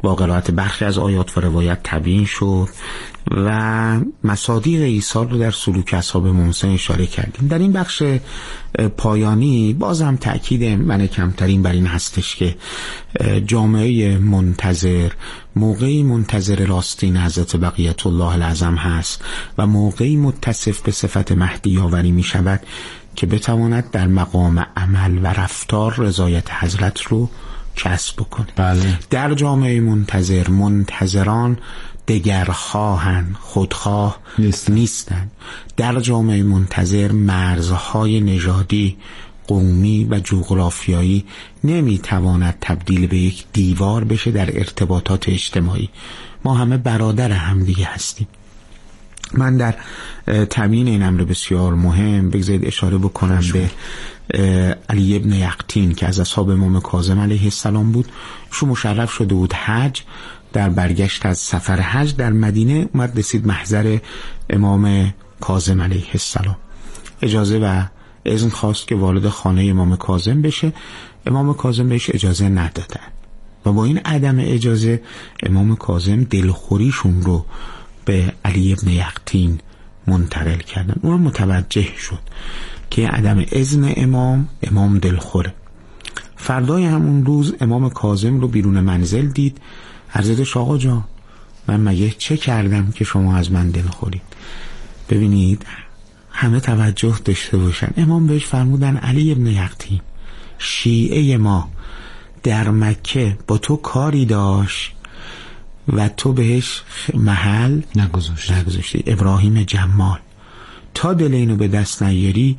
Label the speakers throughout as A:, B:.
A: با قرائت برخی از آیات و روایت تبیین شد و مصادیق ایصال رو در سلوک اصحاب محسن اشاره کردیم. در این بخش پایانی بازم تأکید من کمترین بر این هستش که جامعه منتظر موقعی منتظر راستین حضرت بقیت الله العظم هست و موقعی متصف به صفت مهدی آوری می شود که بتواند در مقام عمل و رفتار رضایت حضرت رو کسب بکنه.
B: بله.
A: در جامعه منتظر منتظران دگرخواهن، خودخواه نیستن. در جامعه منتظر مرزهای نژادی، قومی و جغرافیایی نمیتواند تبدیل به یک دیوار بشه در ارتباطات اجتماعی. ما همه برادر همدیگه هستیم. من در تبیین این امر بسیار مهم بگذارید اشاره بکنم به علی ابن یقطین که از اصحاب امام کاظم علیه السلام بود. شو مشرف شده بود حج. در برگشت از سفر حج در مدینه اومد رسید محضر امام کاظم علیه السلام. اجازه و اذن خواست که وارد خانه امام کاظم بشه. امام کاظم بهش اجازه ندادن و با این عدم اجازه امام کاظم دلخوریشون رو به علی ابن یقطین منتقل کردن. اون متوجه شد که عدم اذن امام دلخوره. فردای همون روز امام کاظم رو بیرون منزل دید. عرضش آقا جان من مگه چه کردم که شما از من دلخورید؟ ببینید همه توجه داشته باشن. امام بهش فرمودن علی ابن یقطین شیعه ما در مکه با تو کاری داشت و تو بهش محل نگذاشتی. ابراهیم جمال تا دل اینو به دست نیاری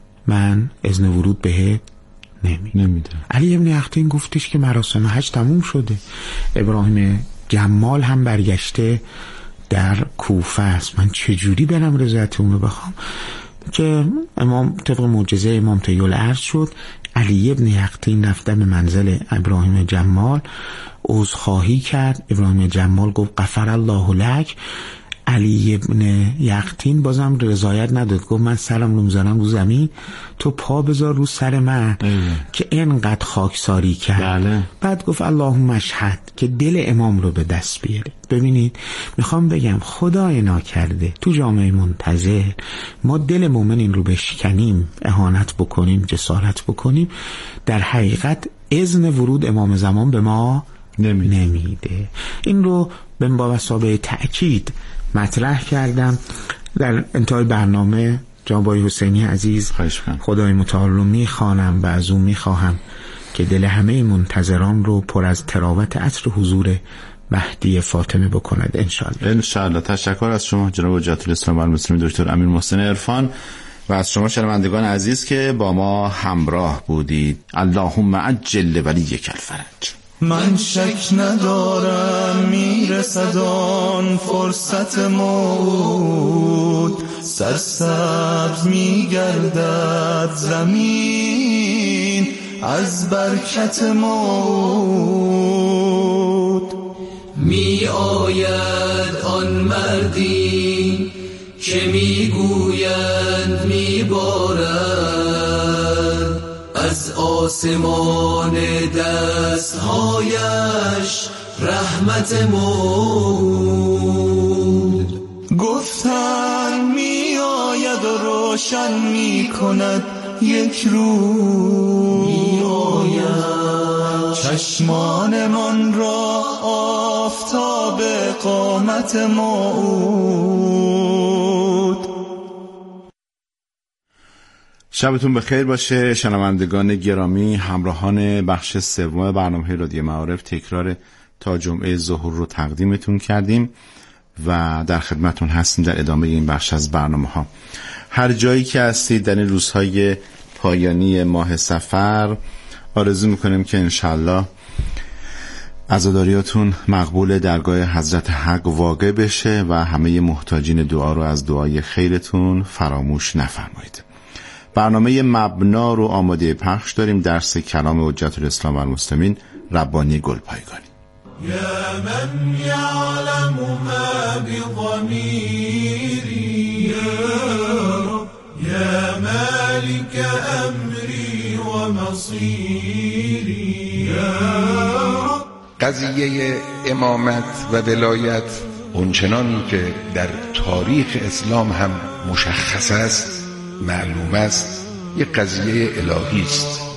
A: من اذن ورود بهت نمیدم. علی ابن یقطین گفتش که مراسم حج تموم شده، ابراهیم جمال هم برگشته در کوفه است، من چجوری برم رضایت اون رو بخوام؟ که امام طبق معجزه امام طیب العرض شد. علی ابن یقطین رفته به منزل ابراهیم جمال عذرخواهی کرد. ابراهیم جمال گفت غفر الله لک. علی ابن یقطین بازم رضایت نداد، گفت من سرم رو میذارم رو زمین، تو پا بذار رو سر من که اینقدر خاکساری کرد.
B: بله.
A: بعد گفت اللهم اشهد که دل امام رو به دست بیاره. ببینید میخوام بگم خدای ناکرده تو جامعه منتظر ما دل مومنین رو بشکنیم، اهانت بکنیم، جسارت بکنیم، در حقیقت اذن ورود امام زمان به ما نمیده. این رو به مثابه تأکید مطرح کردم. در انتهای برنامه جناب آقای حسینی عزیز خدای متعال رو میخوانم و از اون میخواهم که دل همه منتظران رو پر از تراوت عطر حضور مهدی فاطمه بکند انشاءالله.
B: تشکر از شما جناب حجت الاسلام والمسلمین دکتر امیر محسن عرفان و از شما شنوندگان عزیز که با ما همراه بودید. اللهم عجل ولیک الفرج.
C: من شک ندارم میرسد آن فرصت موت، سرسبز میگردد زمین از برکت موت.
D: می آید آن مردی که میگویند میبارد از آسمان دستهایش رحمت موت.
C: گفتن می آید و روشن می کند یک روز، می آید چشمان من را آفتاب قامت موت.
B: شبتون بخیر باشه شنوندگان گرامی. همراهان بخش سوم برنامه رادیو معارف تکرار تا جمعه ظهر رو تقدیمتون کردیم و در خدمتون هستیم در ادامه این بخش از برنامه ها. هر جایی که هستید در این روزهای پایانی ماه صفر آرزو میکنیم که انشالله عزاداریاتون مقبول درگاه حضرت حق واقع بشه و همه محتاجین دعا رو از دعای خیرتون فراموش نفرمایید. برنامه مبنا رو آماده پخش داریم، درس کلام حجت الاسلام والمسلمین ربانی گلپایگانی.
C: یا من یعلم ما بضمیری یا مالک امری و مصیری یا
E: قضیه امامت و ولایت اونچنان که در تاریخ اسلام هم مشخص است، معلوم است، یک قضیه الهی است.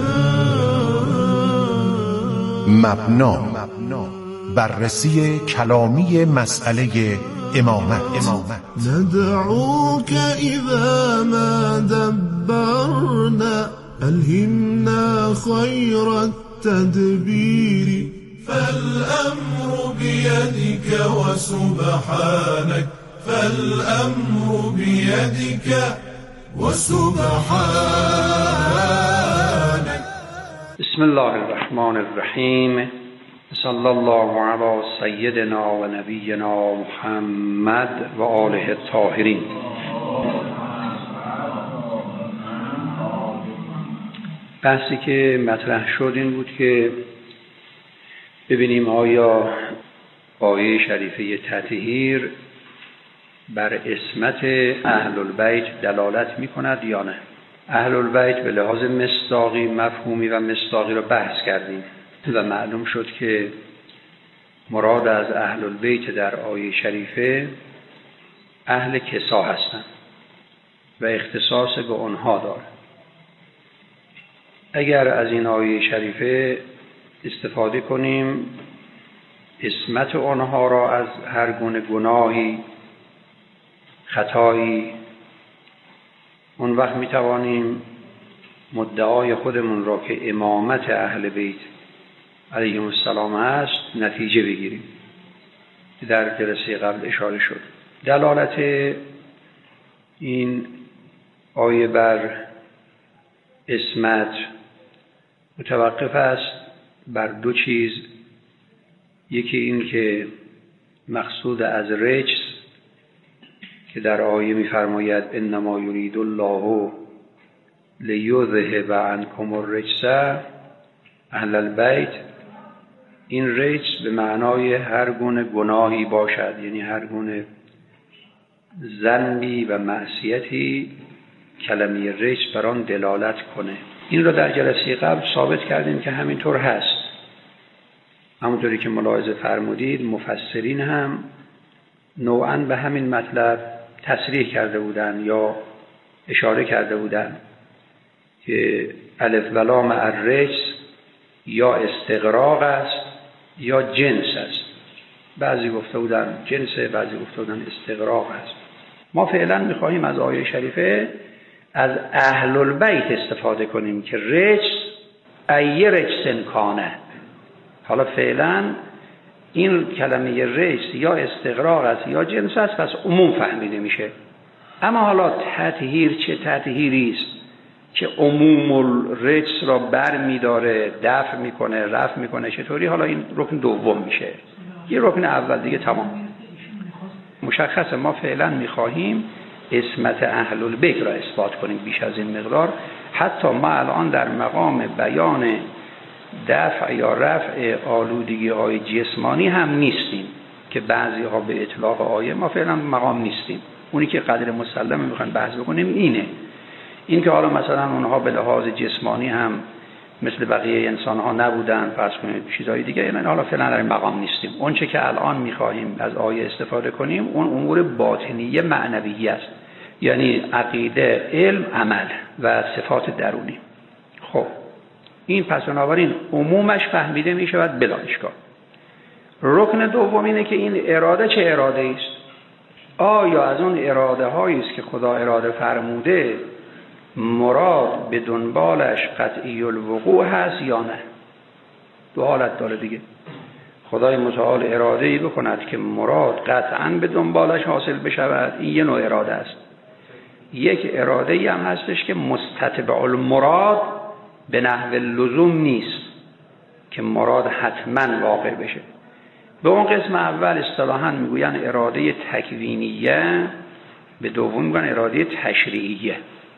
F: مبنا، بررسی کلامی مسئله امامت.
C: ندعوك إذا ما دبرنا ألهمنا خير التدبير فالأمر بيدك وسبحانك فالأمر بيدك وسبحانك.
G: بسم الله الرحمن الرحیم. صلی الله علی سیدنا و نبینا محمد و آله الطاهرین. بحثی که مطرح شد این بود که ببینیم آیا آیه شریفه تطهیر بر عصمت اهل البیت دلالت می کند یا نه. اهل البیت به لحاظ مصداقی، مفهومی و مصداقی رو بحث کردیم و معلوم شد که مراد از اهل البیت در آیه شریفه اهل کسا هستند و اختصاص به آنها داره. اگر از این آیه شریفه استفاده کنیم عصمت آنها را از هر گونه گناهی، خطایی، اون وقت می توانیم مدعای خودمون را که امامت اهل بیت علیهم السلام است نتیجه بگیریم. در جلسه قبل اشاره شد. دلالت این آیه بر عصمت متوقف است بر دو چیز. یکی این که مقصود از رجس که در آیه می‌فرماید انما یرید الله لیذهب عنکم الرجس اهل البیت، این رجس به معنای هر گونه گناهی باشد، یعنی هر گونه ذنبی و معصیتی کلمه رجس بر آن دلالت کنه. این را در جلسه قبل ثابت کردیم که همینطور هست. همونطوری که ملاحظه فرمودید مفسرین هم نوعاً به همین مطلب تصریح کرده بودند یا اشاره کرده بودند که الف و لام الرجس یا استغراق است یا جنس است. بعضی گفته بودند جنسه، بعضی گفته بودند استغراق است. ما فعلا می‌خواهیم از آیه شریفه از اهل البیت استفاده کنیم که رجس ای رجسن کانه. حالا فعلا این کلمه رجس یا استغراق است یا جنس است، پس عموم فهمیده میشه. اما حالا تطهیر چه تطهیری است که عموم الرجس را بر میداره، دفع میکنه، رفع میکنه؟ چطوری؟ حالا این رکن دوم میشه. یه رکن اول دیگه تمام مشخصه. ما فعلا میخواهیم عصمت اهل البیت را اثبات کنیم بیش از این مقدار. حتی ما الان در مقام بیان دفع یا رفع آلودگی های جسمانی هم نیستیم که بعضی ها به اطلاق آیه، ما فعلا مقام نیستیم. اونی که قدر مسلم میخوایم بحث بکنیم اینه، این که حالا مثلا اونها به لحاظ جسمانی هم مثل بقیه انسان ها نبودن، فرض کنید چیزهای دیگه، یعنی حالا فعلا در این مقام نیستیم. اون چه که الان میخواهیم از آیه استفاده کنیم اون امور باطنیه معنویه است، یعنی عقیده، علم، عمل و صفات درونی. خب این پس بنابراین عمومش فهمیده می شود بلا اشکال. رکن دوم اینه که این اراده چه اراده است؟ آیا از اون اراده هایی است که خدا اراده فرموده مراد به دنبالش قطعی الوقوع هست یا نه؟ دو حالت داره دیگه. خدای متعال اراده ای بکند که مراد قطعاً به دنبالش حاصل بشود، این یه نوع اراده است. یک اراده ای هم هستش که مستتبع المراد به نحو لزوم نیست که مراد حتما واقع بشه. به اون قسم اول اصطلاحاً میگوین اراده تکوینیه، به دوم میگن اراده تشریعیه.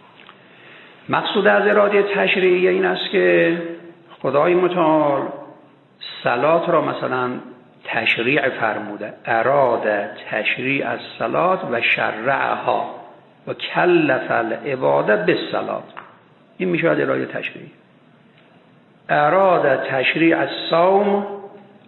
G: مقصود از اراده تشریعیه این است که خدای متعال صلات را مثلا تشریع فرموده، اراده تشریع الصلات و شرعها و کلف العباده بالصلات. این میشه اراده تشریعی. اراده تشریع الصوم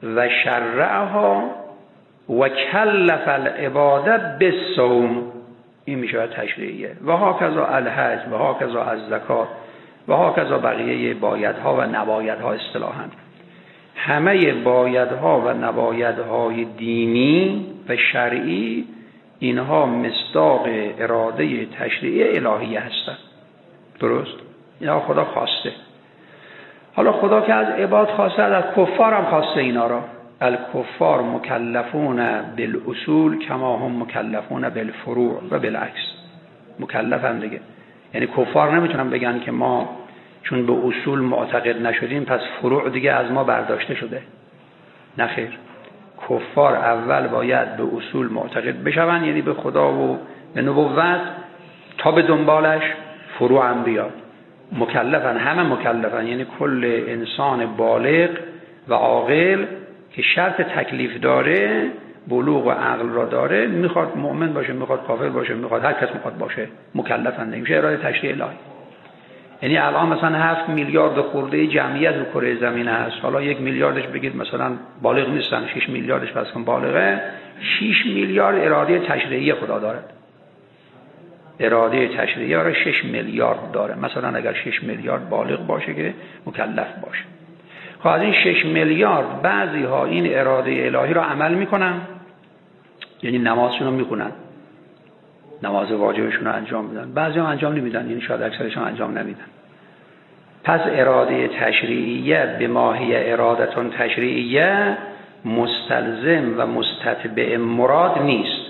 G: و شرعها و کلف العباده بالصوم. این میشه تشریعیه. و هاکذا الحج و هاکذا الزکات و هاکذا بقیه بایدها و نبایدها. اصطلاحاً همه بایدها و نبایدهای دینی و شرعی اینها مصداق اراده تشریعی الهی هستند. درست؟ اینا خدا خواسته. حالا خدا که از عباد خواسته، از کفار هم خواسته اینا را. الکفار مکلفون بالاصول کما هم مکلفون بالفروع و بالعکس. مکلفن دیگه. یعنی کفار نمیتونن بگن که ما چون به اصول معتقد نشدیم پس فروع دیگه از ما برداشته شده. نه خیر. کفار اول باید به اصول معتقد بشون، یعنی به خدا و به نبوت، تا به دنبالش فروع هم بیاد. مکلفن، همه مکلفن، یعنی کل انسان بالغ و عاقل که شرط تکلیف داره، بلوغ و عقل را داره، میخواد مؤمن باشه، میخواد کافر باشه، میخواد هر کس میخواد باشه، مکلفن. نمیشه اراده تشریع الهی. یعنی الان مثلا 7 میلیارد خورده جمعیت رو کره زمین هست، حالا 1 میلیاردش بگید مثلا بالغ نیستن، 6 میلیاردش پس کن بالغه، 6 میلیارد اراده تشریعی خدا دارد. اراده تشریعی را 6 میلیارد داره. مثلا اگر 6 میلیارد بالغ باشه که مکلف باشه. خب از این 6 میلیارد بعضی ها این اراده الهی را عمل میکنن، یعنی نمازشون رو میکنن، نماز واجبشون رو انجام میدن. بعضی ها انجام نمیدن، یعنی شاید اکثرشون انجام نمیدن. پس اراده تشریعیه به ماهی ارادتون تشریعیه مستلزم و مستتبع مراد نیست.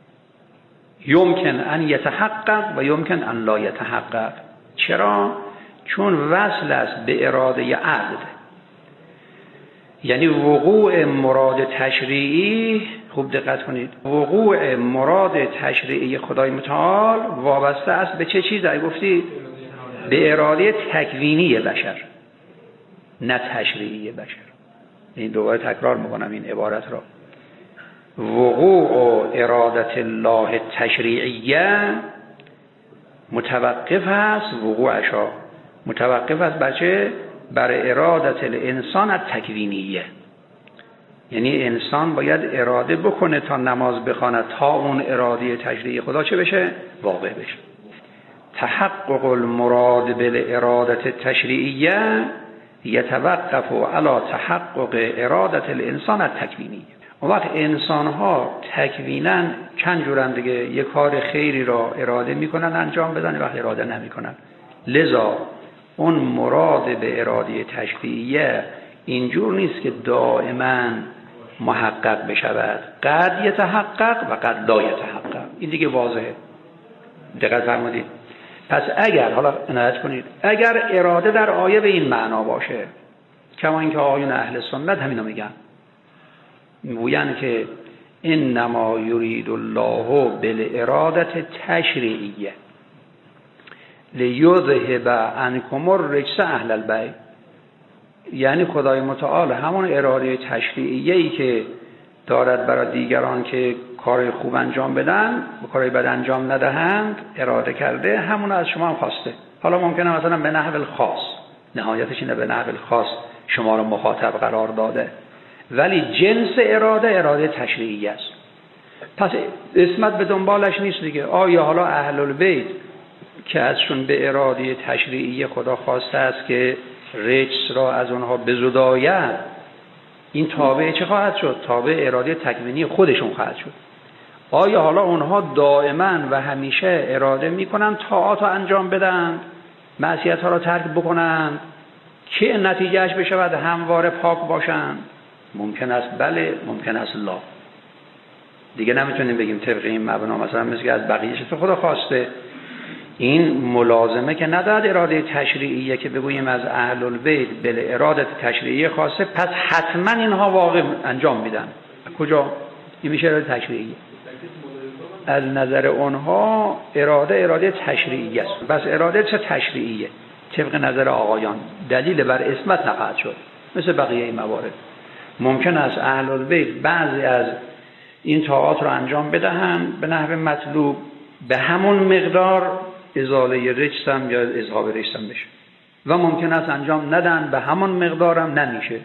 G: یمکن ان یتحقق و یمکن ان لا یتحقق. چرا؟ چون وصل است به اراده عقد. یعنی وقوع مراد تشریعی، خوب دقت کنید، وقوع مراد تشریعی خدای متعال وابسته است به چه چیزی گفتی؟ به اراده تکوینی بشر، نه تشریعی بشر. این دوباره تکرار میکنم این عبارت را. وقوع ارادت الله تشریعیه متوقف است، وقوعشا متوقف است بر چه؟ بر ارادت الانسان التکوینیه. یعنی انسان باید اراده بکنه تا نماز بخواند، تا اون اراده تشریعی خدا چه بشه؟ واقع بشه. تحقق المراد بالارادت التشریعیه یتوقف علی تحقق ارادت الانسان التکوینیه. اون وقت انسان ها تکویناً چند جورن دیگه، یک کار خیری را اراده میکنن انجام بدن، وقت اراده نمیکنن. لذا اون مراد به اراده تشریعیه اینجور نیست که دائما محقق بشود، قد یتحقق و قد لا یتحقق. این دیگه واضحه. دقت فرمودید؟ پس اگر، حالا عنایت کنید، اگر اراده در آیه به این معنا باشه، کما اینکه آیون اهل سنت همینا میگن که انما یرید الله بالارادت تشریعیه لیذهب عنکم الرجس اهل البیت. یعنی خدای متعال همون اراده تشریعیه‌ای که دارد برای دیگران که کار خوب انجام بدن و کار بد انجام ندهند اراده کرده، همون از شما هم خواسته. حالا ممکنه مثلا به نحو الخاص، نهایتش اینه به نحو الخاص شما رو مخاطب قرار داده، ولی جنس اراده تشریعیه است. پس اسمت به دنبالش نیست دیگه. آیا حالا اهل البیت که ازشون به اراده تشریعی خدا خواسته است که رجس را از اونها بزداید، این تابع چه خواهد شد؟ تابع اراده تکوینی خودشون خواهد شد. آیا حالا اونها دائما و همیشه اراده میکنن طاعات را انجام بدن، معصیت ها را ترک بکنن که نتیجهش بشود همواره پاک باشن؟ ممکن است بله، ممکن است لا. دیگه نمیتونیم بگیم طبق این مبنا مثلا مثل که از بقیه چه خدا خواسته. این ملازمه که نداد اراده تشریعیه که بگوییم از اهل البیت بل اراده تشریعی خاصه، پس حتما اینها واقع انجام میدن. کجا؟ این میشه اراده تشریعیه. از نظر اونها اراده تشریعی است. بس اراده چه تشریعیه؟ طبق نظر آقایان دلیل بر اسمت نخواهد شد. مثل بقیه این موارد ممکن است اهل البیت بعضی از این طاعات رو انجام بدهند به نحو مطلوب، به همون مقدار ازاله رجس هم یا اذهاب رجس هم بشه، و ممکن است انجام ندن به همون مقدار هم نمیشه.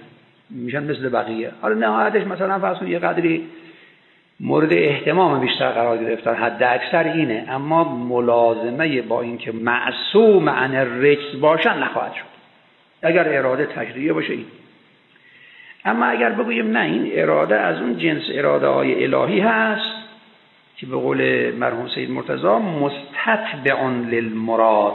G: میشن مثل بقیه. حالا نهایتش مثلا فرض کن یه قدری مورد اهتمام بیشتر قرار گرفتن، حد اکثر اینه، اما ملازمه با اینکه معصوم عن الرجس باشن نخواهد شد اگر اراده تشریعی باشه. این اما اگر بگوییم نه این اراده از اون جنس اراده های الهی هست که به قول مرحوم سید مرتضی مستتبع للمراد،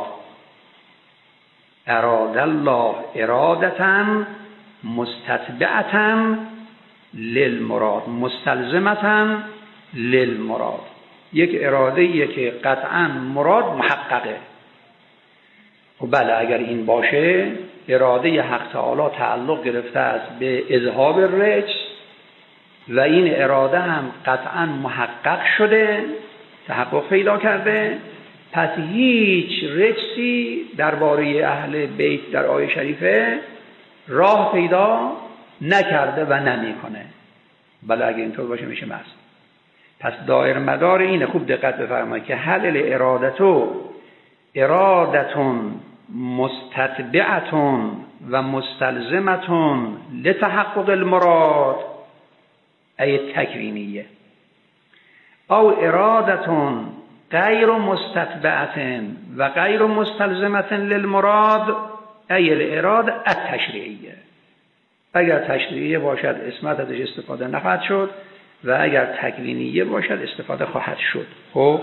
G: اراده الله ارادتا مستتبعتا للمراد مستلزمتا للمراد، یک اراده که قطعا مراد محققه. و بله اگر این باشه اراده حق تعالی تعلق گرفته است به اذهاب الرجس و این اراده هم قطعا محقق شده، تحقق پیدا کرده، پس هیچ رجسی درباره اهل بیت در آیه شریفه راه پیدا نکرده و نمیکنه. بله اگه اینطور باشه میشه مست. پس دایر مدار اینه، خوب دقت بفرمایید که حل الارادتو ارادتون مستتبعتون و مستلزمتون لتحقق المراد ای تکوینیه، او ارادتون غیر مستتبعتن و غیر مستلزمتن للمراد ای الاراده التشریعیه. اگر تشریعیه باشد اسمت ازش استفاده نخواهد شد و اگر تکوینیه باشد استفاده خواهد شد. خب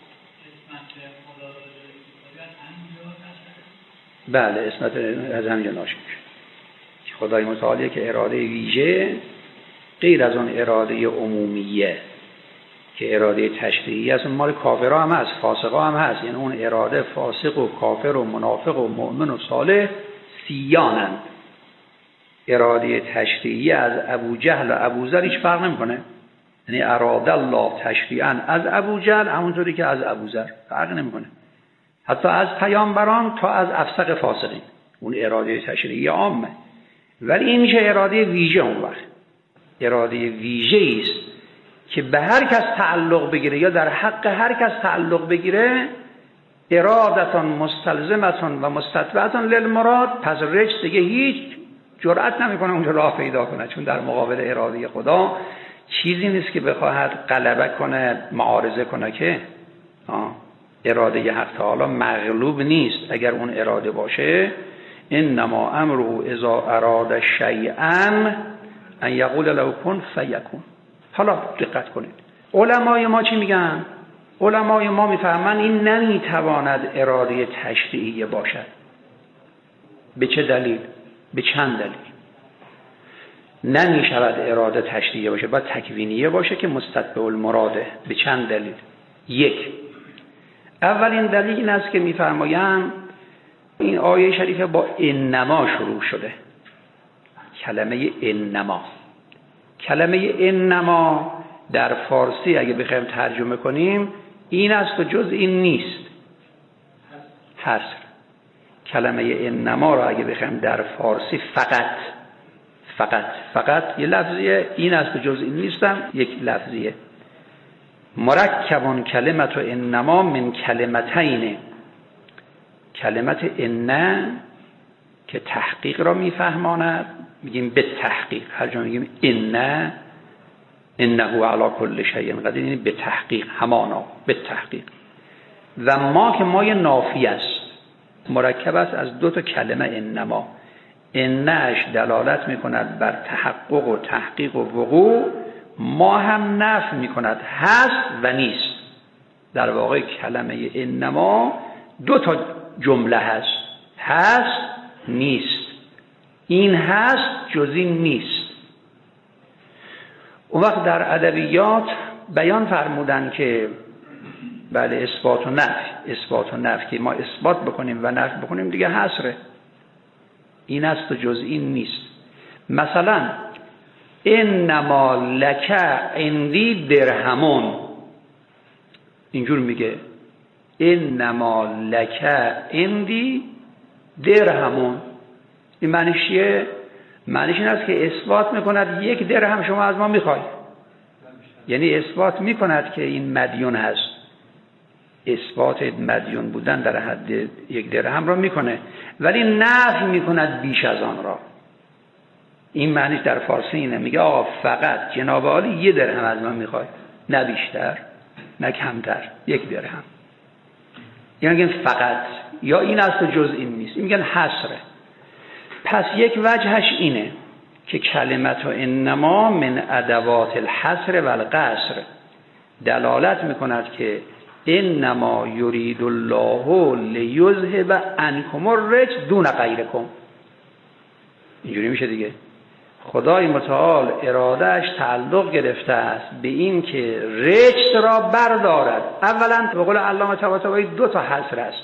G: بله اسمت از همینجا ناشی میشه که خدای متعالیه که اراده ویژه غیر از اون اراده عمومیه که اراده تشریعی است، مال کافرها هم هست، فاسقها هم هست. یعنی اون اراده فاسق و کافر و منافق و مؤمن و صالح سیانند. اراده تشریعی از ابو جهل و ابو ذر هیچ فرق نمیکنه، یعنی اراده الله تشریعا از ابو جهل همونطوری که از ابو ذر، فرق نمیکنه. حتی از پیامبران تا از افسق فاسقین اون اراده تشریعی عامه. ولی این میشه اراده ویژه. اون وقت اراده ویژه است که به هر کس تعلق بگیره یا در حق هر کس تعلق بگیره ارادتان مستلزمتان و مستتبعتان للمراد، پس رجس دیگه هیچ جرأت نمیکنه اونجا راه پیدا کنه، چون در مقابل اراده خدا چیزی نیست که بخواهد غلبه کنه معارضه کنه. که اراده حق تعالی مغلوب نیست. اگر اون اراده باشه انما امره اذا اراد شیئا ان یقول له کن فیکون. حالا دقت کنید علمای ما چی میگن؟ علمای ما میفهمن این نمیتواند اراده تشریعی باشد. به چه دلیل؟ به چند دلیل. نمیشود اراده تشریعی باشه، باید تکوینیه باشه که مستتبع المراده. به چند دلیل. یک، اولین دلیل این است که میفرمایند این آیه شریفه با انما شروع شده. کلمه انما، کلمه انما در فارسی اگه بخوایم ترجمه کنیم این است و جز این نیست، حصر. کلمه انما را اگه بخوایم در فارسی فقط یه لفظیه، این است و جز این نیستم یک لفظیه. مرکبون کلمت و انما من کلمتین. کلمت ان که تحقیق را میفهماند میگیم به تحقیق، هر جا میگیم انه علی کل شیء قدیر، یعنی به تحقیق، همانا به تحقیق. و ما که مای نافی است، مرکب است از دو تا کلمه انما. انش دلالت میکند بر تحقق و تحقیق و وقوع، ما هم نفی میکند هست و نیست. در واقع کلمه انما دو تا جمله هست نیست. این هست جز این نیست. اون وقت در ادبیات بیان فرمودن که بله اثبات و نفی که ما اثبات بکنیم و نفی بکنیم دیگه حصره. این است و جز این نیست. مثلا انما لک عندی درهمون، اینجور میگه انما لک عندی درهمون. این معنیش چیه؟ معنیش این است که اثبات میکند یک درهم شما از ما میخوای، یعنی اثبات میکند که این مدیون هست. اثبات مدیون بودن در حد یک درهم را میکنه، ولی نفی میکند بیش از آن را. این معنیش در فارسی اینه، میگه آقا فقط جناب عالی 1 درهم از من میخوای، نه بیشتر نه کمتر، 1 درهم. یعنی فقط، یا این است و جز این نیست، این میگن حصره. پس یک وجهش اینه که کلمت انما من ادوات الحصر و القصر دلالت میکند که انما یرید الله لیذهب عنکم الرجس دون غیرکم. اینجوری میشه دیگه. خدای متعال ارادهش تعلق گرفته است به این که رجس را بردارد. اولا به قول علامه طباطبایی 2 تا حصر است،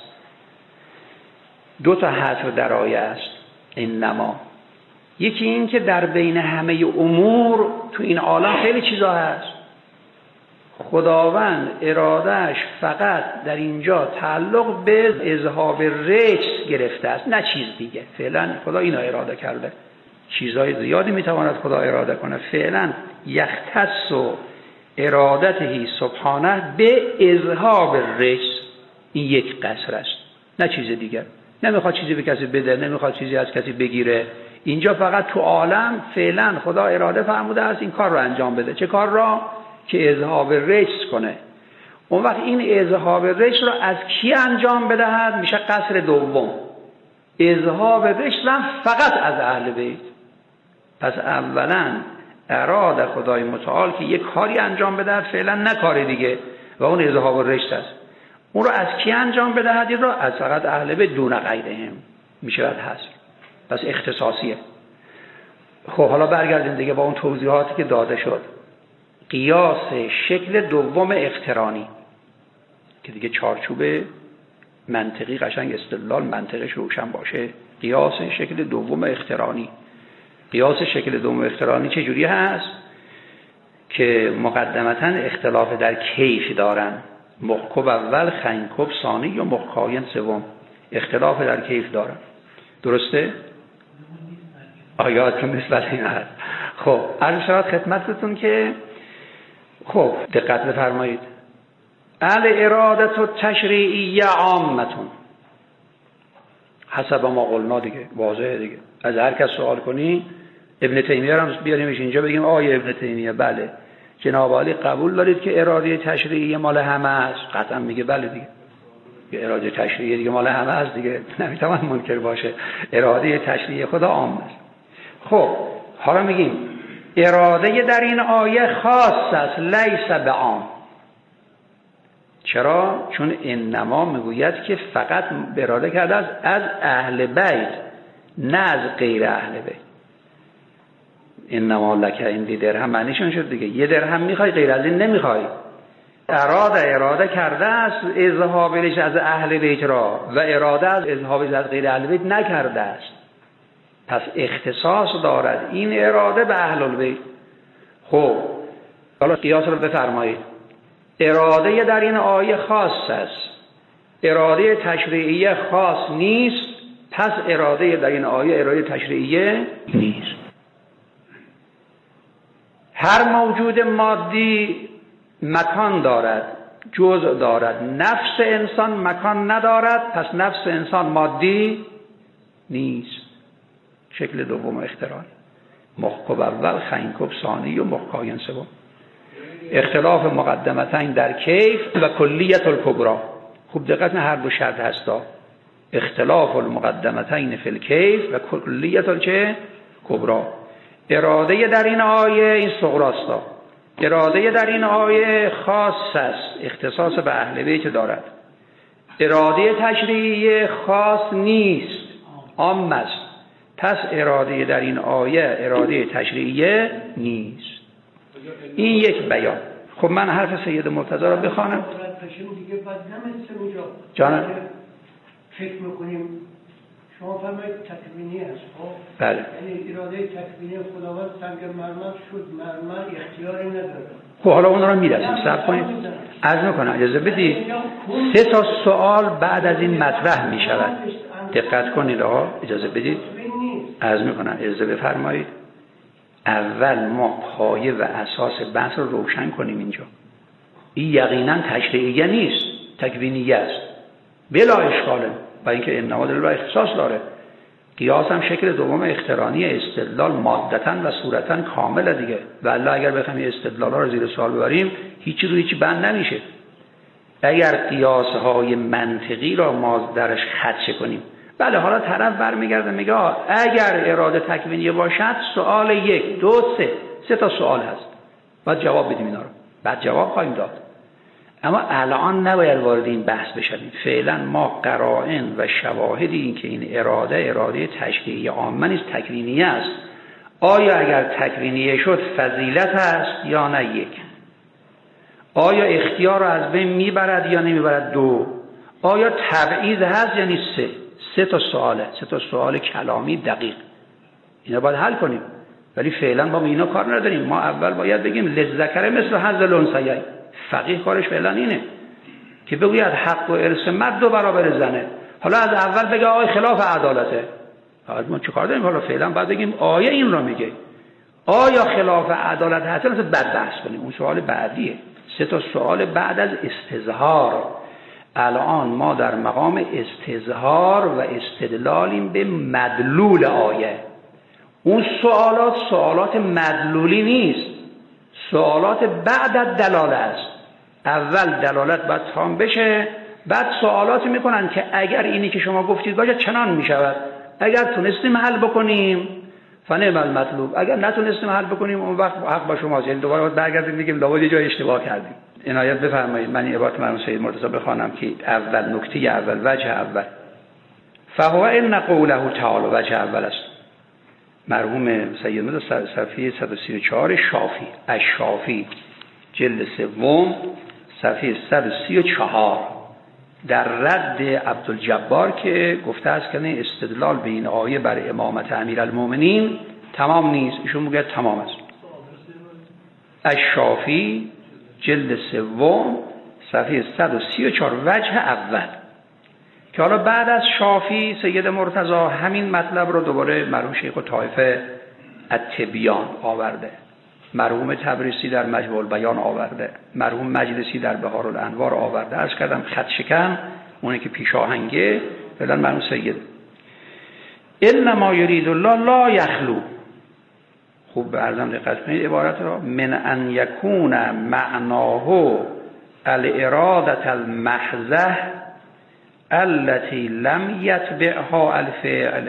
G: 2 تا حصر در آیه است انما. یکی این که در بین همه امور تو این عالم خیلی چیزا هست، خداوند ارادهش فقط در اینجا تعلق به اذهاب رجس گرفته است، نه چیز دیگه. فعلا خدا اینو اراده کرده، چیزهای زیادی میتواند خدا اراده کنه. فعلا یختص ارادته سبحانه به اذهاب رجس، این یک قصر است نه چیز دیگر. نمیخواد چیزی به کسی بده، نمیخواد چیزی از کسی بگیره. اینجا فقط تو عالم فعلا خدا اراده فرموده است این کار رو انجام بده. چه کار را؟ که اذهاب رجس کنه. اون وقت این اذهاب رجس رو از کی انجام بدهد؟ میشه قصر دوم. اذهاب رجس فقط از اهل بیت. پس اولا اراده خدای متعال که یک کاری انجام بدهد، فعلا نه کار دیگه، و اون اذهاب رجس است. اون رو از کی انجام بدهد؟ این رو از فقط اهل بیت دون غیرهم میشه حصر. پس اختصاصیه. خب حالا برگردیم دیگه با اون توضیحاتی که داده شد. قیاس شکل دوم اقترانی که دیگه چارچوب منطقی قشنگ استدلال منطقش روشن باشه. قیاس شکل دوم اقترانی. قیاس شکل دوم اقترانی چه جوری هست؟ که مقدمتا اختلاف در کیف دارن، مخکب اول، خنکب ثانی یا مخکاین سوم، اختلاف در کیف دارن. درسته؟ آیاتون نسبت این هست. خب عرض شود خدمتتون که خب دقت بفرمایید. الاراده التشریعیه عامتون حسب ما قلنا دیگه، واضحه دیگه. از هر کس سوال کنی، ابن تیمیه هم بیاریمش اینجا بگیم آیه ابن تیمیه بله جناب عالی قبول دارید که اراده تشریعیه مال همه است؟ قطعا میگه بله دیگه. اراده تشریعیه دیگه مال همه است دیگه، نمیتوان منکر باشه. اراده تشریعیه خدا عام است. خب حالا میگیم اراده در این آیه خاص است، لیس بعام. چرا؟ چون انما میگوید که فقط اراده کرده است از اهل بیت، نه از غیر اهل بیت. انما لک عندی درهم معنیشون شد دیگه. 1 درهم میخوای، غیر از این نمیخوای. اراده کرده است اذهابش از اهل بیت را، و اراده از اذهابش از غیر اهل بیت نکرده است. پس اختصاص دارد این اراده به اهل البیت. خب حالا قیاس رو بفرمایید. اراده در این آیه خاص است، اراده تشریعیه خاص نیست. پس اراده در این آیه اراده تشریعیه نیست. هر موجود مادی مکان دارد، جزء دارد. نفس انسان مکان ندارد، پس نفس انسان مادی نیست. شکل دوم اختراع، مخکب اول، خنکب ثانی و مخکاین سوم. اختلاف مقدمتین در کیف و کلیت الکبرا. خوب دقت نه، هر دو شرط هستا. اختلاف المقدمتین فی الکیف و کلیت الکبرا. اراده در این آیه این صغراستا. اراده در این آیه خاص است، اختصاص به اهل بیت دارد. اراده تشریعی خاص نیست، عام است. پس اراده در این آیه اراده تشریعیه نیست. این یک بیان. خب من حرف سید مرتضی را بخوانم. جانم
H: فکر میکنیم شما فرمایید تکوینی است. خب
G: بله.
H: یعنی اراده تکوینی خداوند سنگ مرمر شد، مرمر اختیاری نداره.
G: خب حالا اون رو میرسیم. صبر کنید. عرض میکنم اجازه بدید. 3 تا سوال بعد از این مطرح میشود. دقت کنید آقا، اجازه بدید. عرض میکنم اجازه بفرمایید. اول ما پایه و اساس بحث رو روشن کنیم. اینجا این یقینا تشریعیه نیست، تکوینیه است بلا اشکاله، با اینکه انما دل را اختصاص داره. قیاس هم شکل دوم اقترانی استدلال مادتاً و صورتاً کامله دیگه. والله اگر بخوایم استدلالا رو زیر سوال ببریم هیچی روی هیچی بند نمیشه. اگر قیاس‌های منطقی را ما درش خدشه کنیم، بله حالا طرف برمیگرده میگه اگر اراده تکوینیه باشد سوال 1 2 3 تا سوال هست، باید جواب بدیم اینا رو، بعد جواب خواهیم داد. اما الان نباید وارد این بحث بشیم. فعلا ما قرائن و شواهدی این که این اراده تشریعی عامه نیست، تکوینیه است. آیا اگر تکوینیه شد فضیلت است یا نه؟ 1. آیا اختیار رو از بین میبرد یا نمیبرد؟ 2. آیا تبعیض هست یعنی 3. 3 تا سواله، 3 تا سوال کلامی دقیق. اینا باید حل کنیم، ولی فعلا ما به اینا کار نداریم. ما اول باید بگیم للذکر مثل حظ الانثیین. فقیه کارش فعلا اینه که بگوید حق و ارث مرد 2 برابر زنه. حالا از اول بگه آیه خلاف عدالته. حالا ما چه کار داریم؟ حالا فعلا باید بگیم آیه این رو میگه. آیا خلاف عدالت هست؟ بعد بحث کنیم. اون سوال بعدیه. 3 تا سوال بعد از استظهار. الان ما در مقام استظهار و استدلالیم به مدلول آیه. اون سوالات مدلولی نیست، سوالات بعد از دلاله است. اول دلالت باید تام بشه، بعد سوالات میکنن که اگر اینی که شما گفتید باشه چنان میشود. اگر تونستیم حل بکنیم فنعم المطلوب، اگر نتونستیم حل بکنیم اون وقت حق با شماست. یعنی دوباره باید برگردیم میگیم لابد یه جای اشتباه کردیم. عنایت بفرمایید من این عبارت مرحوم سید مرتضی بخوانم که اول نکته اول وجه اول فهو ان قوله تعالی وجه اول است. مرحوم سید مرتضی صفحه 134 شافی الشافی جلد 3 صفحه 134 در رد عبدالجبار که گفته است که استدلال به این آیه بر امامت امیرالمومنین تمام نیست، ایشون میگه تمام است. الشافی جلد 3 صفحه 134 وجه اول که حالا بعد از شافی سید مرتضی همین مطلب رو دوباره مرحوم شیخ الطائفه التبیان آورده، مرحوم تبریسی در مجموع البیان آورده، مرحوم مجلسی در بهار الانوار آورده. عرض کردم خط شکن اونه که پیش آهنگه فعلا مرحوم سید انما یرید الله لا یخلو. خوب عرضم دقت کنید عبارت را. من ان یکون معناه الاراده المحضه التي لم یتبعها الفعل.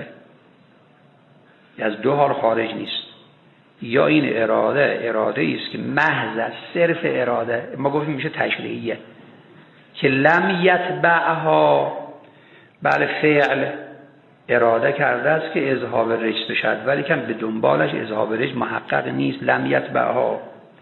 G: از 2 حال خارج نیست. یا این اراده است که محض است، صرف اراده، ما گفتیم میشه تشریعیه، که لم یتبعها، بله فعل اراده کرده است که اذهاب رجس بشد ولی کم به دنبالش اذهاب رجس محقق نیست. لم یتبعها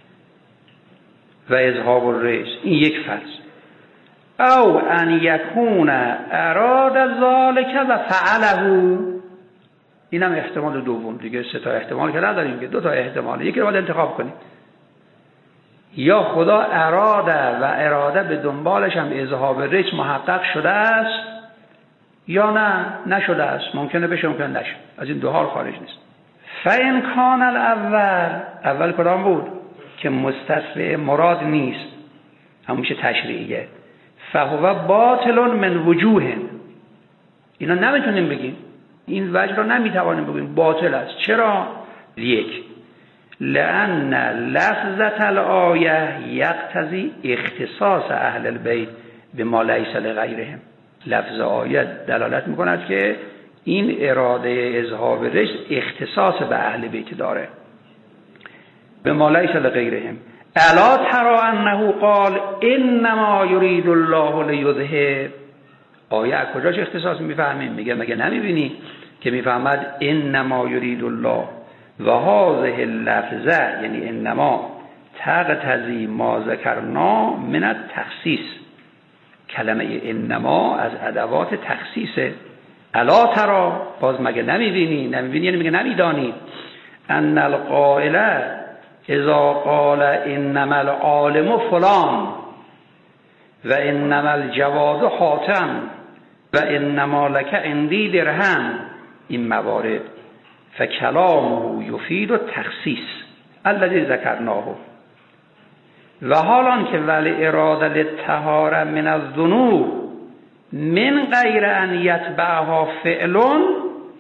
G: و اذهاب الرجس این یک فرض. او ان یکون اراد ذلک و فعله، اینم احتمال دوم دیگه. 3 تا احتمال که نداریم که 2 تا احتمال، یکی رو باید انتخاب کنیم. یا خدا اراده و اراده به دنبالش هم اذهاب رجس محقق شده است یا نه نشده است. ممکنه بشه ممکنه نشه، از این 2 حال خارج نیست. فإن کان اول کدام بود که مستثنی مراد نیست، هم میشه تشریعیه. فهو باطل من وجوه. اینا نمیتونیم بگیم، این وجه را نمیتوانیم بگیم باطل است. چرا؟ 1 لأن لفظة الآیه یقتضی اختصاص اهل البیت بما لیس لغیرهم. لفظ آیه دلالت میکند که این اراده اذهاب رجس اختصاص به اهل بیت داره، بما لیس لغیرهم. الا ترى انه قال انما یرید الله لیذهب. آیه از کجاش اختصاص میفهمیم؟ میگه مگه نمیبینی که میفهمد انما یرید الله و هذه اللفظه یعنی انما تقتضی ما ذکرنا من التخصیص. کلمه انما از ادوات تخصیصه. الا ترى، باز مگه نمیبینی یعنی میگه نمیدانی. ان القائل اذا قال انما العالم فلان و انما الجواد حاتم و انما لک عندی درهم، این موارد فکلامه یفید التخصیص الذی ذکرناه. و حالان که ولی اراده للطهاره من الذنوب من غیر ان یتبعها فعل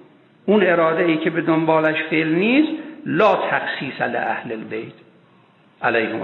G: اون اراده ای که به دنبالش فعل نیست، لا تخصیص لاهل البیت علیهم